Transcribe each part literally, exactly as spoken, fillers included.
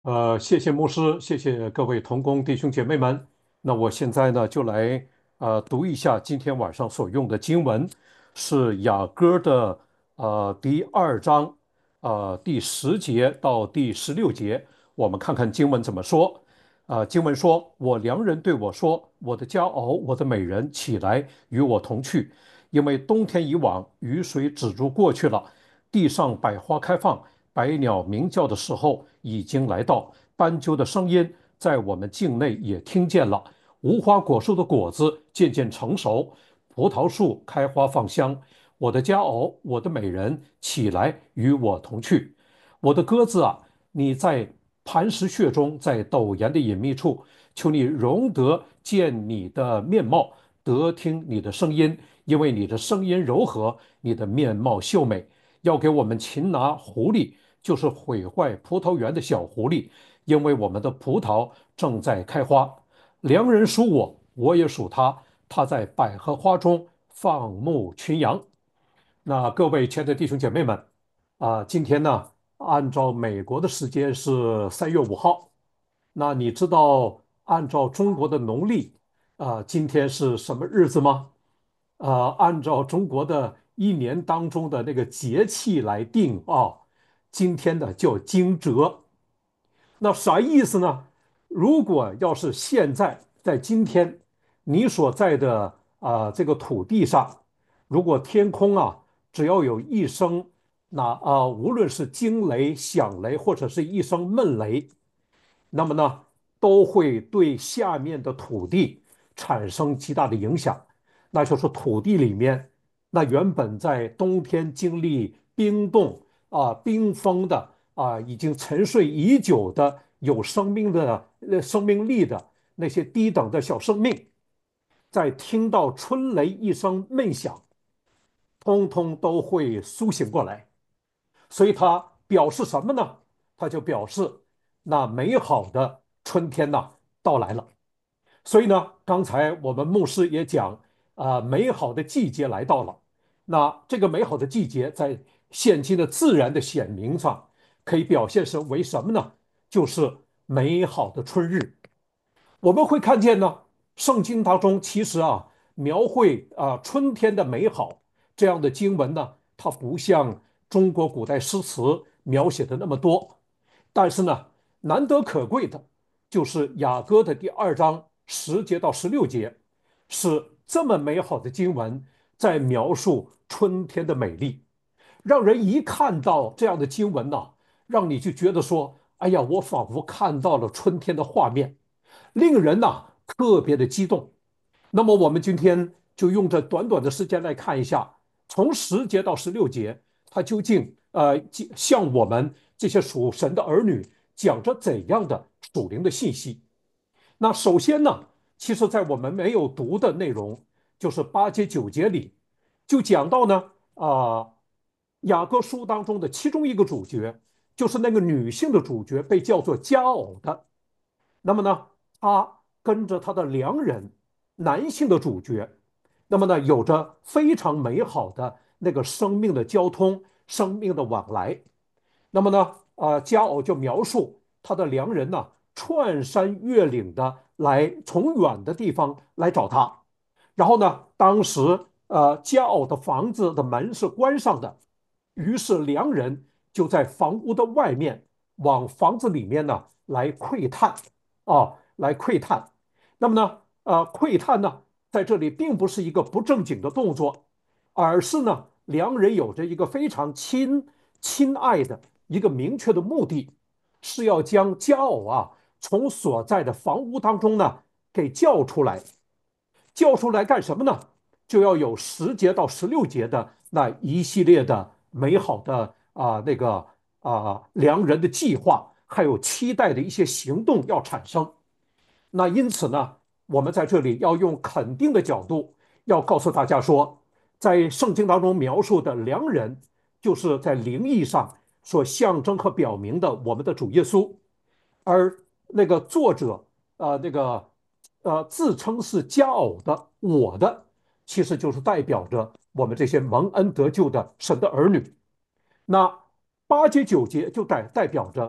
呃，谢谢牧师，谢谢各位同工弟兄姐妹们。那我现在呢，就来呃读一下今天晚上所用的经文，是雅歌的呃第二章呃第十节到第十六节。我们看看经文怎么说。啊、经文说：“我良人对我说，我的佳偶，我的美人，起来与我同去，因为冬天已往，雨水止住过去了，地上百花开放。”百鸟鸣叫的时候已经来到，斑鸠的声音在我们境内也听见了。无花果树的果子渐渐成熟，葡萄树开花放香。我的佳偶，我的美人，起来与我同去。我的鸽子啊，你在磐石穴中，在陡岩的隐秘处，求你容得见你的面貌，得听你的声音，因为你的声音柔和，你的面貌秀美。要给我们擒拿狐狸，就是毁坏葡萄园的小狐狸，因为我们的葡萄正在开花。良人属我，我也属他，他在百合花中放牧群羊。那各位亲爱的弟兄姐妹们，啊，今天呢，按照美国的时间是三月五号，那你知道按照中国的农历，啊，今天是什么日子吗？呃，按照中国的一年当中的那个节气来定啊，今天呢叫惊蛰。那啥意思呢？如果要是现在在今天，你所在的啊、呃这个土地上，如果天空啊只要有一声那啊、呃无论是惊雷、响雷或者是一声闷雷，那么呢，都会对下面的土地产生极大的影响。那就是土地里面，那原本在冬天经历冰冻啊、冰封的啊、已经沉睡已久的有生命的呃生命力的那些低等的小生命，在听到春雷一声闷响，通通都会苏醒过来。所以它表示什么呢？它就表示那美好的春天呐到来了。所以呢，刚才我们牧师也讲，啊、呃美好的季节来到了。那这个美好的季节，在现今的自然的显明上，可以表现成为什么呢？就是美好的春日。我们会看见呢，圣经当中其实啊，描绘啊春天的美好这样的经文呢，它不像中国古代诗词描写的那么多。但是呢，难得可贵的就是雅歌的第二章十节到十六节，是这么美好的经文，在描述春天的美丽，让人一看到这样的经文呢，让你就觉得说，哎呀，我仿佛看到了春天的画面，令人呐特别的激动。那么我们今天就用这短短的时间来看一下，从十节到十六节，它究竟呃向我们这些属神的儿女讲着怎样的属灵的信息？那首先呢，其实在我们没有读的内容，就是八节九节里，就讲到呢，啊、呃雅各书当中的其中一个主角，就是那个女性的主角，被叫做佳偶的。那么呢，她跟着她的良人，男性的主角，那么呢，有着非常美好的那个生命的交通、生命的往来。那么呢，呃，佳偶就描述他的良人呢，穿山越岭的来，从远的地方来找他。然后呢，当时呃，佳偶的房子的门是关上的，于是良人就在房屋的外面往房子里面呢来窥探，啊，来窥探。那么呢，呃，窥探呢，在这里并不是一个不正经的动作，而是呢，良人有着一个非常亲亲爱的一个明确的目的，是要将佳偶啊从所在的房屋当中呢给叫出来。叫出来干什么呢？就要有十节到十六节的那一系列的美好的啊、呃那个啊、良人的计划，还有期待的一些行动要产生。那因此呢，我们在这里要用肯定的角度，要告诉大家说，在圣经当中描述的良人，就是在灵意上所象征和表明的我们的主耶稣。而那个作者，呃，那个呃，自称是佳偶的我的，其实就是代表着我们这些蒙恩得救的神的儿女。那八节九节就代代表着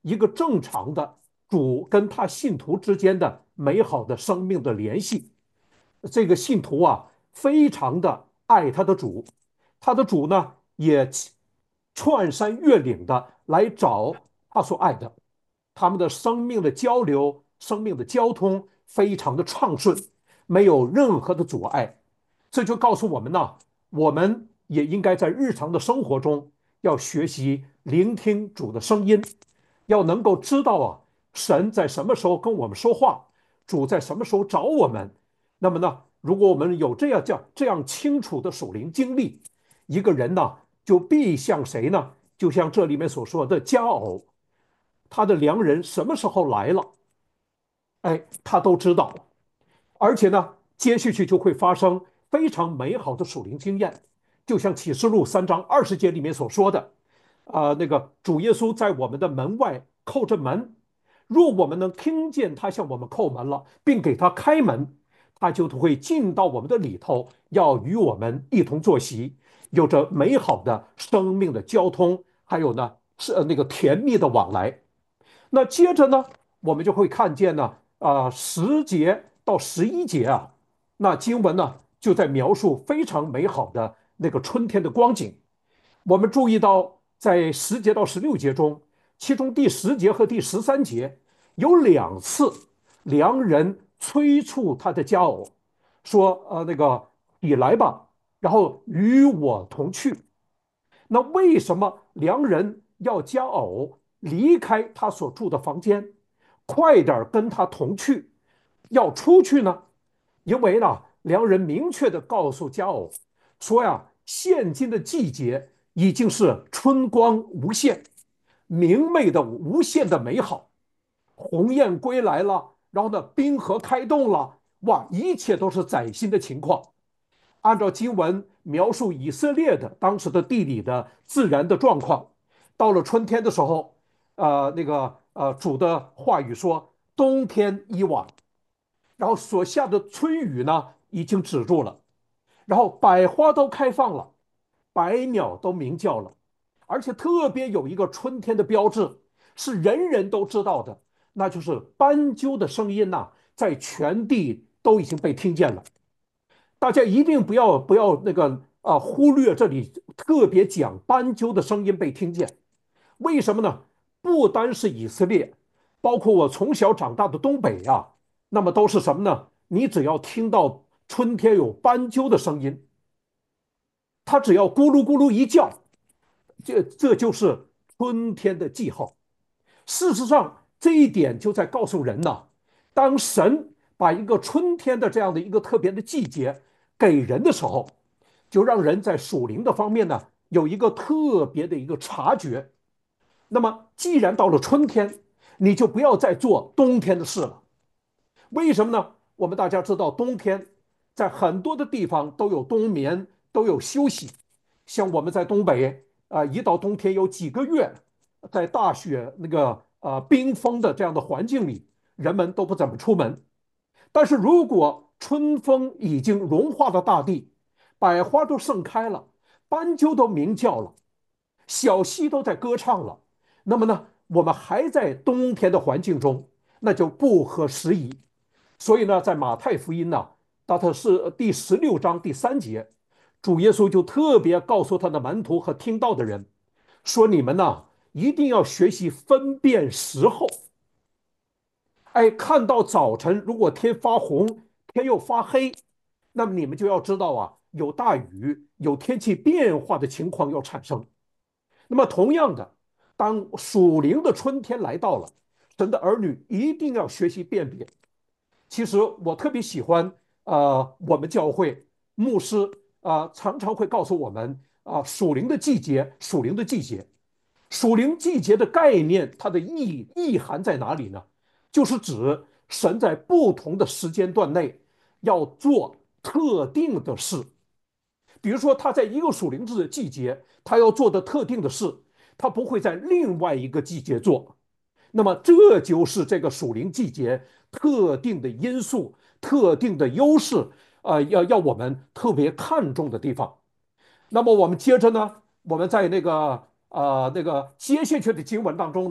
一个正常的主跟他信徒之间的美好的生命的联系。这个信徒啊，非常的爱他的主，他的主呢也穿山越岭的来找他所爱的，他们的生命的交流、生命的交通非常的畅顺，没有任何的阻碍。这就告诉我们呢，我们也应该在日常的生活中要学习聆听主的声音，要能够知道啊，神在什么时候跟我们说话，主在什么时候找我们。那么呢，如果我们有这样叫这样清楚的属灵经历，一个人呢，就必像谁呢？就像这里面所说的佳偶，他的良人什么时候来了，哎，他都知道。而且呢，接下去就会发生非常美好的属灵经验，就像启示录三章二十节里面所说的，啊、那个主耶稣在我们的门外叩着门，若我们能听见他向我们叩门了，并给他开门，他就会进到我们的里头，要与我们一同坐席，有着美好的生命的交通，还有呢是呃那个甜蜜的往来。那接着呢，我们就会看见呢，啊、十节到十一节啊，那经文呢就在描述非常美好的那个春天的光景。我们注意到，在十节到十六节中，其中第十节和第十三节有两次，良人催促他的佳偶，说：“呃，那个你来吧，然后与我同去。”那为什么良人要佳偶离开他所住的房间，快点跟他同去，要出去呢？因为呢，良人明确的告诉佳偶说呀，现今的季节已经是春光无限，明媚的无限的美好，鸿雁归来了，然后呢，冰河开动了，哇，一切都是崭新的情况。按照经文描述以色列的当时的地理的自然的状况，到了春天的时候，呃，那个呃主的话语说，冬天已往，然后所下的春雨呢已经止住了，然后百花都开放了，百鸟都鸣叫了，而且特别有一个春天的标志，是人人都知道的，那就是斑鸠的声音呐、在全地都已经被听见了。大家一定不要不要那个啊忽略这里特别讲斑鸠的声音被听见，为什么呢？不单是以色列，包括我从小长大的东北呀、那么都是什么呢？你只要听到春天有斑鸠的声音，它只要咕噜咕噜一叫，这这就是春天的记号。事实上，这一点就在告诉人呐，当神把一个春天的这样的一个特别的季节给人的时候，就让人在属灵的方面呢有一个特别的一个察觉。那么，既然到了春天，你就不要再做冬天的事了。为什么呢？我们大家知道，冬天在很多的地方都有冬眠，都有休息。像我们在东北啊、呃一到冬天有几个月，在大雪那个呃冰封的这样的环境里，人们都不怎么出门。但是如果春风已经融化了大地，百花都盛开了，斑鸠都鸣叫了，小溪都在歌唱了，那么呢，我们还在冬天的环境中，那就不合时宜。所以呢，在马太福音呢，到它是第十六章第三节，主耶稣就特别告诉他的门徒和听到的人说：“你们呢，一定要学习分辨时候。哎，看到早晨如果天发红，天又发黑，那么你们就要知道啊，有大雨，有天气变化的情况要产生。那么同样的，当属灵的春天来到了，神的儿女一定要学习辨别。其实我特别喜欢，呃，我们教会牧师啊、呃常常会告诉我们啊、属灵的季节，属灵的季节，属灵季节的概念，它的意意涵在哪里呢？就是指神在不同的时间段内要做特定的事。比如说，他在一个属灵的季节，他要做的特定的事，他不会在另外一个季节做。那么，这就是这个属灵季节特定的因素、特定的优势，呃，要要我们特别看重的地方。那么，我们接着呢，我们在那个呃那个接下去的经文当中呢。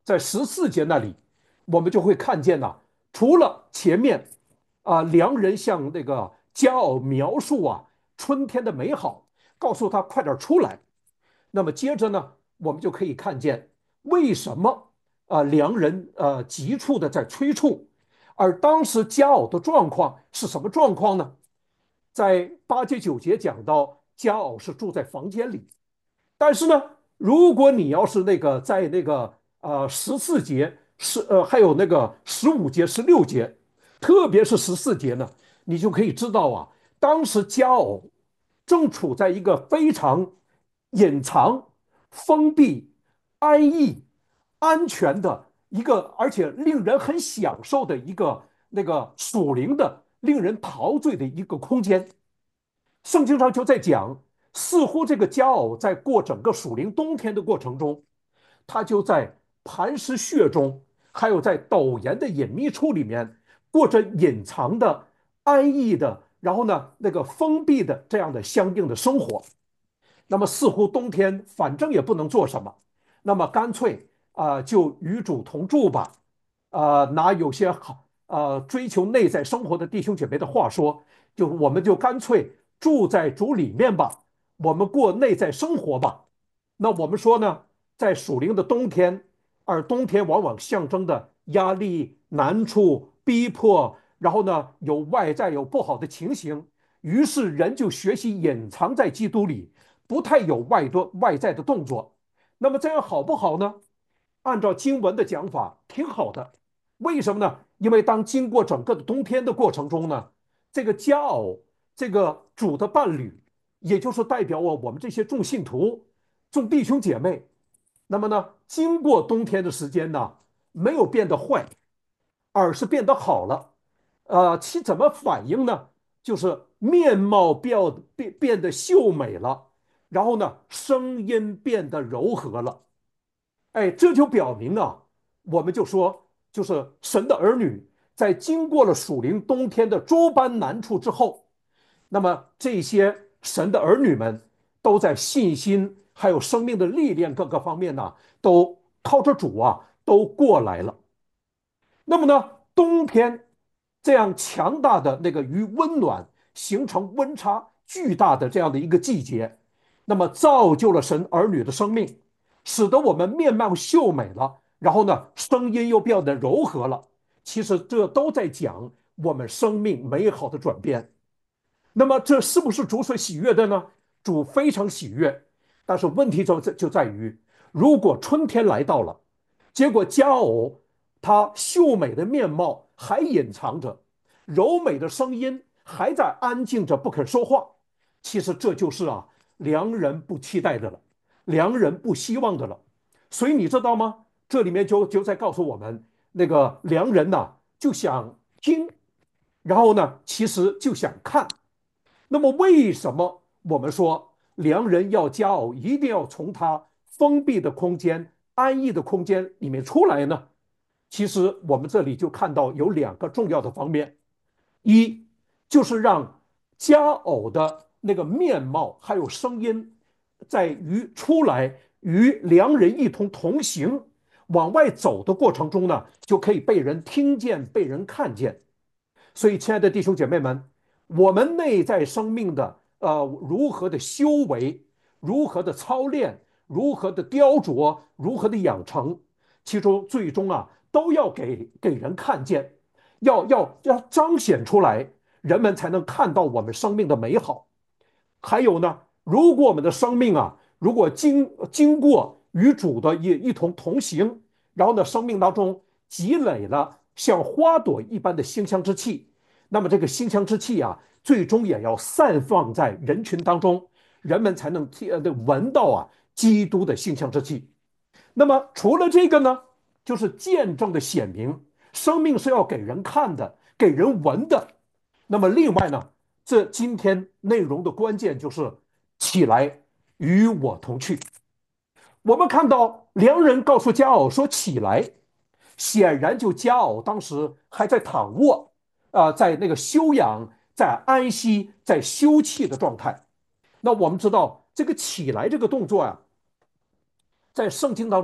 在十四节那里，我们就会看见呐、除了前面啊、良人向那个佳偶描述啊春天的美好，告诉他快点出来。那么接着呢，我们就可以看见为什么啊、良人呃急促的在催促，而当时佳偶的状况是什么状况呢？在八节九节讲到佳偶是住在房间里，但是呢，如果你要是那个在那个呃十四节十呃还有那个十五节十六节，特别是十四节呢，你就可以知道啊，当时佳偶正处在一个非常隐藏、封闭、安逸、安全的一个，而且令人很享受的一个那个属灵的、令人陶醉的一个空间。圣经上就在讲，似乎这个佳偶在过整个属灵冬天的过程中，他就在磐石穴中，还有在陡岩的隐秘处里面，过着隐藏的、安逸的，然后呢，那个封闭的这样的相应的生活。那么似乎冬天反正也不能做什么，那么干脆啊、呃就与主同住吧。呃，拿有些好呃追求内在生活的弟兄姐妹的话说，就我们就干脆住在主里面吧，我们过内在生活吧。那我们说呢，在属灵的冬天，而冬天往往象征的压力、难处、逼迫，然后呢有外在有不好的情形，于是人就学习隐藏在基督里，不太有外多外在的动作。那么这样好不好呢？按照经文的讲法，挺好的。为什么呢？因为当经过整个的冬天的过程中呢，这个佳偶，这个主的伴侣，也就是代表我我们这些众信徒、众弟兄姐妹，那么呢，经过冬天的时间呢，没有变得坏，而是变得好了。呃，其怎么反应呢？就是面貌变变变得秀美了，然后呢，声音变得柔和了。哎，这就表明啊，我们就说，就是神的儿女在经过了属灵冬天的诸般难处之后，那么这些神的儿女们都在信心还有生命的历练各个方面呢，都靠着主啊，都过来了。那么呢，冬天这样强大的那个与温暖形成温差巨大的这样的一个季节，那么造就了神儿女的生命，使得我们面貌秀美了，然后呢，声音又变得柔和了。其实这都在讲我们生命美好的转变。那么这是不是主所喜悦的呢？主非常喜悦，但是问题就在就在于，如果春天来到了，结果佳偶她秀美的面貌还隐藏着，柔美的声音还在安静着不肯说话，其实这就是啊良人不期待的了，良人不希望的了。所以你知道吗？这里面就就在告诉我们，那个良人呐、就想听，然后呢，其实就想看。那么为什么我们说良人要佳偶一定要从他封闭的空间、安逸的空间里面出来呢？其实我们这里就看到有两个重要的方面，一就是让佳偶的那个面貌还有声音，在于出来与良人一同同行往外走的过程中呢，就可以被人听见、被人看见。所以，亲爱的弟兄姐妹们，我们内在生命的呃如何的修为，如何的操练，如何的雕琢，如何的养成，其中最终啊都要给给人看见，要要要彰显出来，人们才能看到我们生命的美好。还有呢，如果我们的生命啊，如果经经过与主的一一同同行，然后呢，生命当中积累了像花朵一般的馨香之气，那么这个馨香之气啊，最终也要散放在人群当中，人们才能呃闻到啊基督的馨香之气。那么除了这个呢，就是见证的显明，生命是要给人看的，给人闻的。那么另外呢，这今天内容的关键就是起来与我同去。我们看到良人告诉佳偶说起来，显然就佳偶当时还在躺卧，啊、呃在那个休养、在安息、在休憩的状态。那我们知道这个起来这个动作啊，在圣经当中，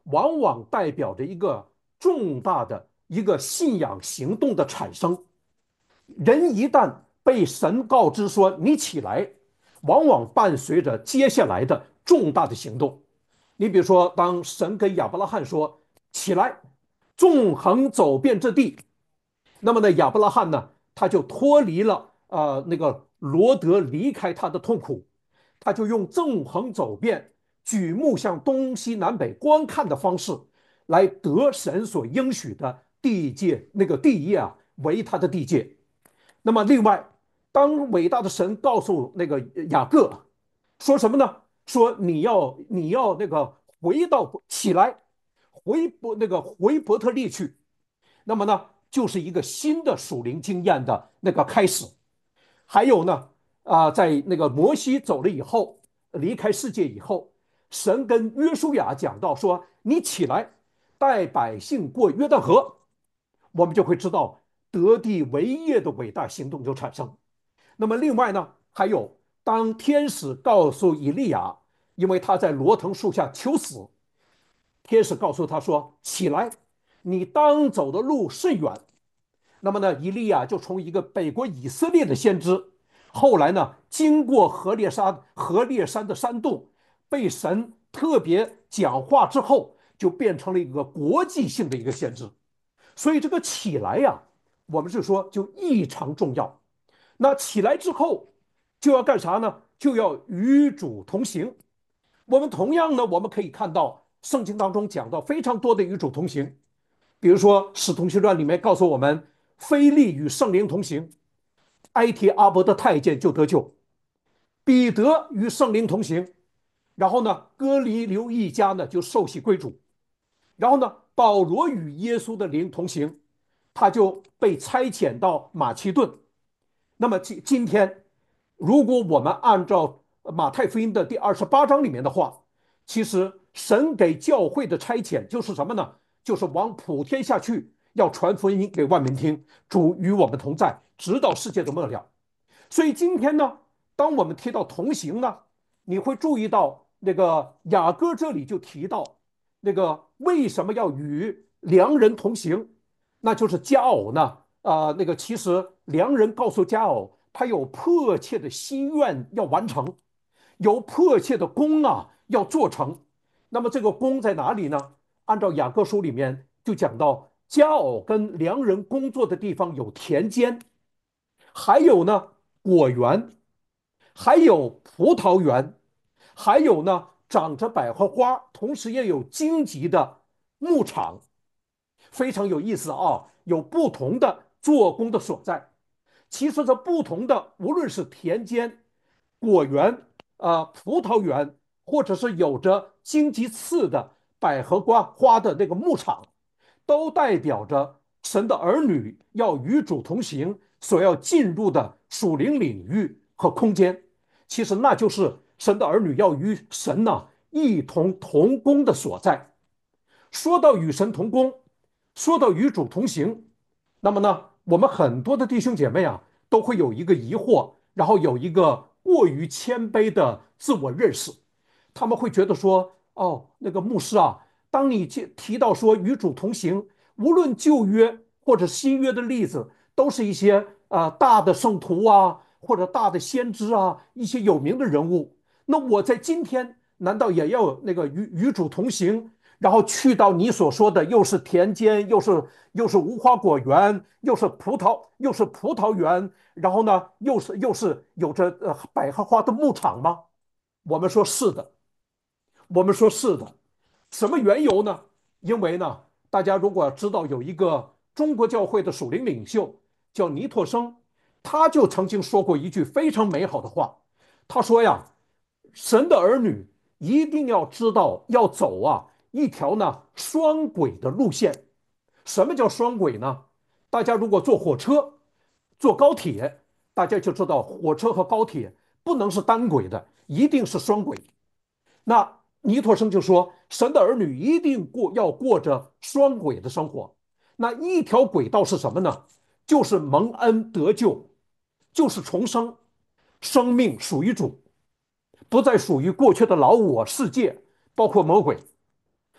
往往代表着一个重大的一个信仰行动的产生。人一旦被神告知说你起来，往往伴随着接下来的重大的行动。你比如说，当神跟亚伯拉罕说起来，纵横走遍这地，那么呢，亚伯拉罕呢，他就脱离了呃那个罗德离开他的痛苦，他就用纵横走遍、举目向东西南北观看的方式，来得神所应许的地界那个地业啊，为他的地界。那么另外，当伟大的神告诉那个雅各说什么呢？说你要你要那个回到起来，回伯那个回伯特利去。那么呢，就是一个新的属灵经验的那个开始。还有呢，啊、呃在那个摩西走了以后，离开世界以后，神跟约书亚讲到说：“你起来，带百姓过约旦河。”我们就会知道得地为业的伟大行动就产生。那么另外呢，还有当天使告诉以利亚，因为他在罗藤树下求死，天使告诉他说：“起来，你当走的路甚远。”那么呢，以利亚就从一个北国以色列的先知，后来呢，经过何烈山何烈山的山洞，被神特别讲话之后，就变成了一个国际性的一个先知。所以这个起来呀，我们是说就异常重要。那起来之后就要干啥呢？就要与主同行。我们同样呢，我们可以看到圣经当中讲到非常多的与主同行。比如说《使徒行传》里面告诉我们，腓力与圣灵同行，埃提阿伯的太监就得救；彼得与圣灵同行，然后呢，哥尼流一家呢就受洗归主。然后呢，保罗与耶稣的灵同行，他就被差遣到马其顿。那么今今天，如果我们按照马太福音的第二十八章里面的话，其实神给教会的差遣就是什么呢？就是往普天下去，要传福音给万民听。主与我们同在，直到世界的末了。所以今天呢，当我们提到同行呢，你会注意到那个雅歌这里就提到，那个为什么要与良人同行？那就是佳偶呢，啊、呃那个其实良人告诉佳偶，他有迫切的心愿要完成，有迫切的功啊要做成。那么这个功在哪里呢？按照雅各书里面就讲到，佳偶跟良人工作的地方有田间，还有呢果园，还有葡萄园，还有呢长着百合花，同时也有荆棘的牧场，非常有意思啊，有不同的做工的所在。其实这不同的，无论是田间、果园、啊、葡萄园，或者是有着荆棘刺的百合花花的那个牧场，都代表着神的儿女要与主同行，所要进入的属灵领域和空间。其实那就是神的儿女要与神呢一同同工的所在。说到与神同工，说到与主同行，那么呢，我们很多的弟兄姐妹啊，都会有一个疑惑，然后有一个过于谦卑的自我认识。他们会觉得说，哦，那个牧师啊，当你提到说与主同行，无论旧约或者新约的例子，都是一些啊、呃、大的圣徒啊，或者大的先知啊，一些有名的人物。那我在今天难道也要那个与与主同行？然后去到你所说的，又是田间，又是又是无花果园，又是葡萄，又是葡萄园，然后呢，又是又是有着呃百合花的牧场吗？我们说是的，我们说是的。什么缘由呢？因为呢，大家如果知道有一个中国教会的属灵领袖叫尼托生，他就曾经说过一句非常美好的话。他说呀，神的儿女一定要知道要走啊一条呢双轨的路线。什么叫双轨呢？大家如果坐火车、坐高铁，大家就知道火车和高铁不能是单轨的，一定是双轨。那尼托生就说，神的儿女一定过要过着双轨的生活。那一条轨道是什么呢？就是蒙恩得救，就是重生，生命属于主，不再属于过去的老我世界，包括魔鬼。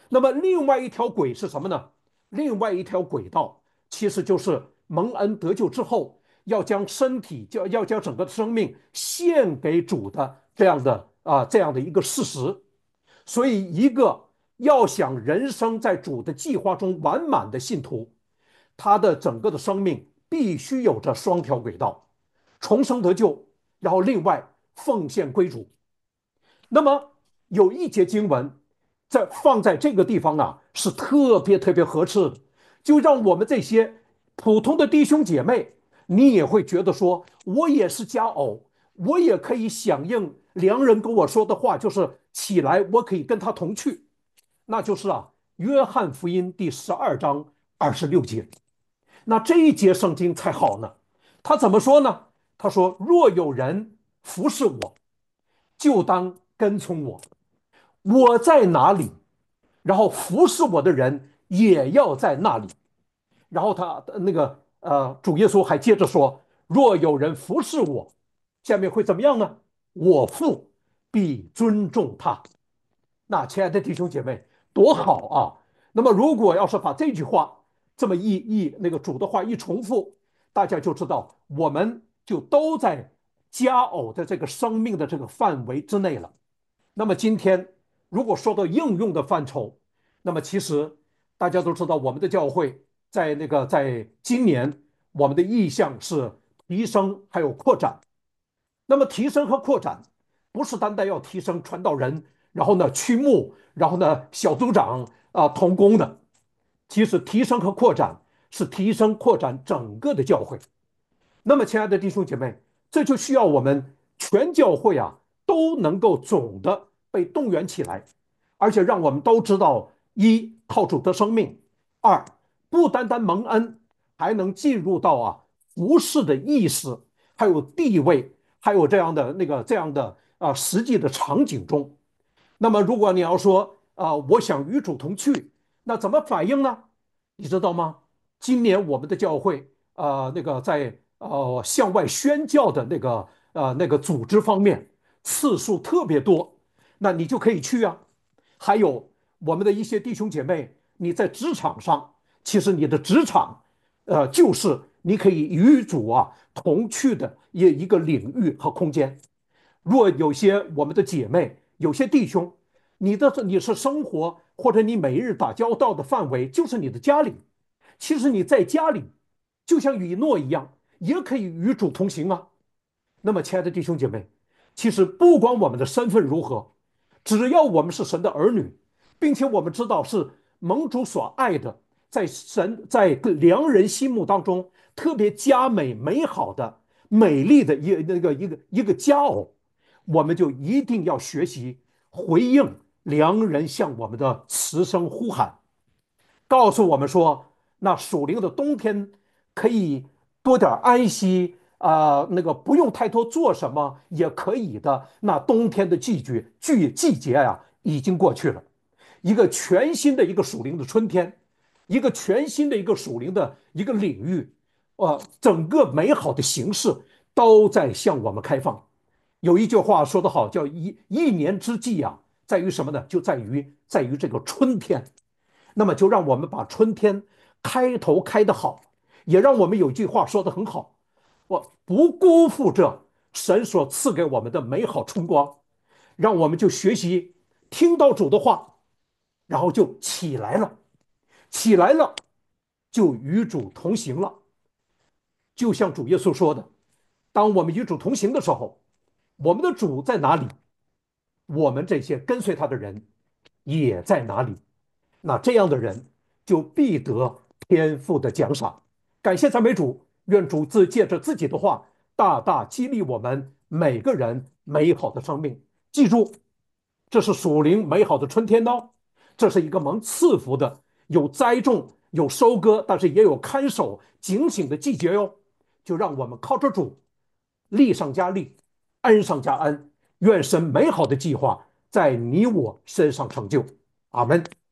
那么另外一条轨是什么呢？另外一条轨道其实就是蒙恩得救之后，要将身体，就要将整个的生命献给主的这样的啊这样的一个事实。所以，一个要想人生在主的计划中完满的信徒，他的整个的生命必须有着双条轨道：重生得救，然后另外奉献归主。那么有一节经文在放在这个地方啊，是特别特别合适的，就让我们这些普通的弟兄姐妹，你也会觉得说，我也是佳偶，我也可以响应良人跟我说的话，就是起来，我可以跟他同去。那就是啊，约翰福音第十二章二十六节。那这一节圣经才好呢。他怎么说呢？他说：若有人服侍我，就当跟从我。我在哪里，然后服侍我的人也要在那里。然后他那个呃，主耶稣还接着说：若有人服侍我，下面会怎么样呢？我父必尊重他。那亲爱的弟兄姐妹，多好啊！那么如果要是把这句话这么一一那个主的话一重复，大家就知道我们就都在佳偶的这个生命的这个范围之内了。那么今天如果说到应用的范畴，那么其实大家都知道，我们的教会在那个在今年我们的意向是提升还有扩展。那么提升和扩展不是单单要提升传道人，然后呢区牧，然后呢小组长啊、同工的。其实提升和扩展是提升扩展整个的教会。那么，亲爱的弟兄姐妹，这就需要我们全教会啊都能够总的被动员起来，而且让我们都知道：一，靠主得生命；二，不单单蒙恩，还能进入到啊服侍的意识，还有地位，还有这样的那个这样的啊实际的场景中。那么，如果你要说啊，我想与主同去，那怎么反应呢？你知道吗？今年我们的教会啊、呃那个在呃向外宣教的那个呃那个组织方面次数特别多，那你就可以去啊。还有我们的一些弟兄姐妹，你在职场上，其实你的职场，呃，就是你可以与主啊同去的一一个领域和空间。若有些我们的姐妹，有些弟兄，你的你是生活或者你每日打交道的范围就是你的家里，其实你在家里，就像以诺一样，也可以与主同行啊。那么，亲爱的弟兄姐妹，其实不管我们的身份如何，只要我们是神的儿女，并且我们知道是蒙主所爱的，在神在良人心目当中特别佳美美好的、美丽的一那个一个一个佳偶，我们就一定要学习回应良人向我们的慈声呼喊，告诉我们说，那属灵的冬天可以多点安息啊、呃那个不用太多做什么也可以的。那冬天的季节季季节呀、已经过去了，一个全新的一个属灵的春天，一个全新的一个属灵的一个领域，呃，整个美好的形式都在向我们开放。有一句话说得好，叫一一年之计啊，在于什么呢？就在于在于这个春天。那么就让我们把春天开头开得好，也让我们有句话说得很好：我不辜负这神所赐给我们的美好春光。让我们就学习听到主的话，然后就起来了，起来了就与主同行了。就像主耶稣说的，当我们与主同行的时候，我们的主在哪里，我们这些跟随他的人也在哪里。那这样的人就必得天父的奖赏。感谢赞美主，愿主自借着自己的话，大大激励我们每个人美好的生命。记住，这是属灵美好的春天哦，这是一个蒙赐福的，有栽种、有收割，但是也有看守、警醒的季节哟。就让我们靠着主，力上加力，恩上加恩，愿神美好的计划在你我身上成就。阿门。